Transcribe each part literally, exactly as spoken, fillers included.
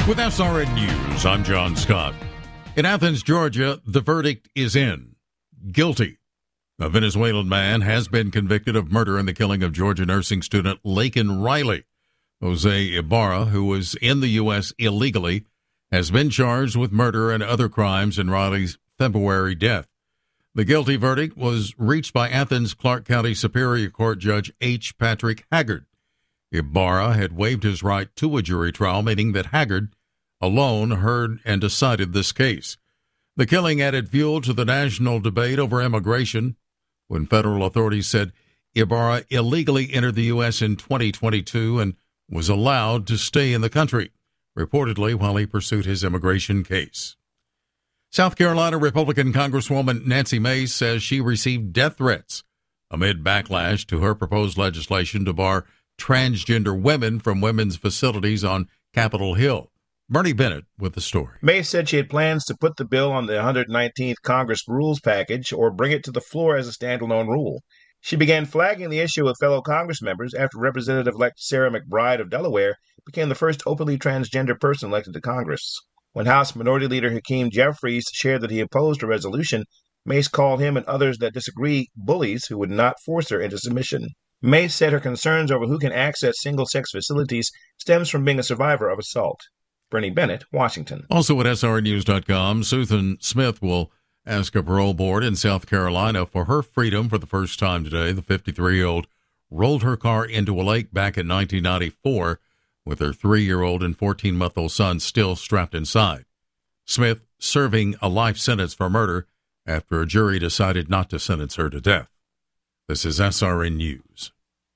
With S R N News, I'm John Scott. In Athens, Georgia, the verdict is in. Guilty. A Venezuelan man has been convicted of murder in the killing of Georgia nursing student Laken Riley. Jose Ibarra, who was in the U S illegally, has been charged with murder and other crimes in Riley's February death. The guilty verdict was reached by Athens Clarke County Superior Court Judge H. Patrick Haggard. Ibarra had waived his right to a jury trial, meaning that Haggard alone heard and decided this case. The killing added fuel to the national debate over immigration when federal authorities said Ibarra illegally entered the U S in twenty twenty-two and was allowed to stay in the country, reportedly while he pursued his immigration case. South Carolina Republican Congresswoman Nancy Mace says she received death threats amid backlash to her proposed legislation to bar transgender women from women's facilities on Capitol Hill. Bernie Bennett with the story. Mace said she had plans to put the bill on the one hundred nineteenth Congress rules package or bring it to the floor as a standalone rule. She began flagging the issue with fellow Congress members after Representative-elect Sarah McBride of Delaware became the first openly transgender person elected to Congress. When House Minority Leader Hakeem Jeffries shared that he opposed a resolution, Mace called him and others that disagree bullies who would not force her into submission. Mace said her concerns over who can access single-sex facilities stems from being a survivor of assault. Bernie Bennett, Washington. Also at S R N news dot com, Susan Smith will ask a parole board in South Carolina for her freedom for the first time today. The fifty-three-year-old rolled her car into a lake back in nineteen ninety-four with her three-year-old and fourteen-month-old son still strapped inside. Smith serving a life sentence for murder after a jury decided not to sentence her to death. This is S R N News.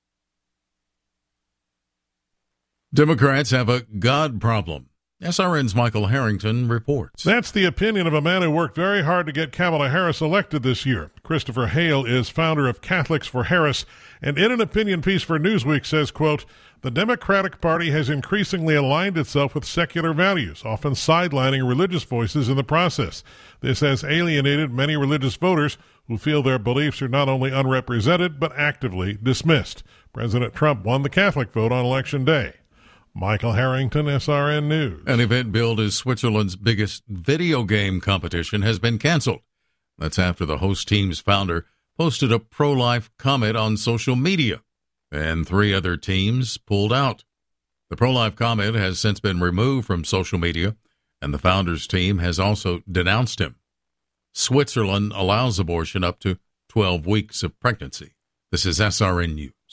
Democrats have a God problem. S R N's Michael Harrington reports. That's the opinion of a man who worked very hard to get Kamala Harris elected this year. Christopher Hale is founder of Catholics for Harris, and in an opinion piece for Newsweek says, quote, the Democratic Party has increasingly aligned itself with secular values, often sidelining religious voices in the process. This has alienated many religious voters who feel their beliefs are not only unrepresented, but actively dismissed. President Trump won the Catholic vote on Election Day. Michael Harrington, S R N News. An event billed as Switzerland's biggest video game competition has been canceled. That's after the host team's founder posted a pro-life comment on social media, and three other teams pulled out. The pro-life comment has since been removed from social media, and the founder's team has also denounced him. Switzerland allows abortion up to twelve weeks of pregnancy. This is S R N News.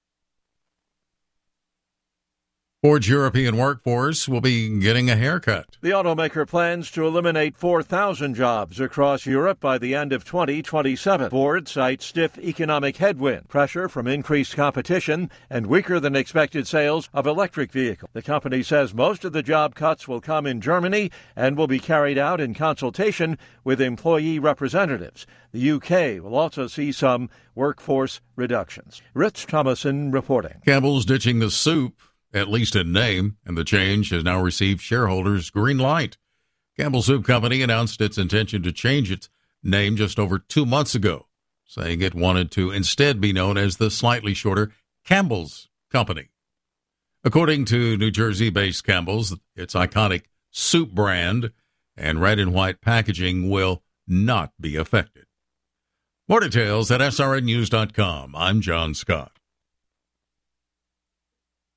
Ford's European workforce will be getting a haircut. The automaker plans to eliminate four thousand jobs across Europe by the end of twenty twenty-seven. Ford cites stiff economic headwind, pressure from increased competition, and weaker than expected sales of electric vehicles. The company says most of the job cuts will come in Germany and will be carried out in consultation with employee representatives. The U K will also see some workforce reductions. Rich Thomason reporting. Campbell's ditching the soup, at least in name, and the change has now received shareholders' green light. Campbell Soup Company announced its intention to change its name just over two months ago, saying it wanted to instead be known as the slightly shorter Campbell's Company. According to New Jersey-based Campbell's, its iconic soup brand and red and white packaging will not be affected. More details at S R N news dot com. I'm John Scott.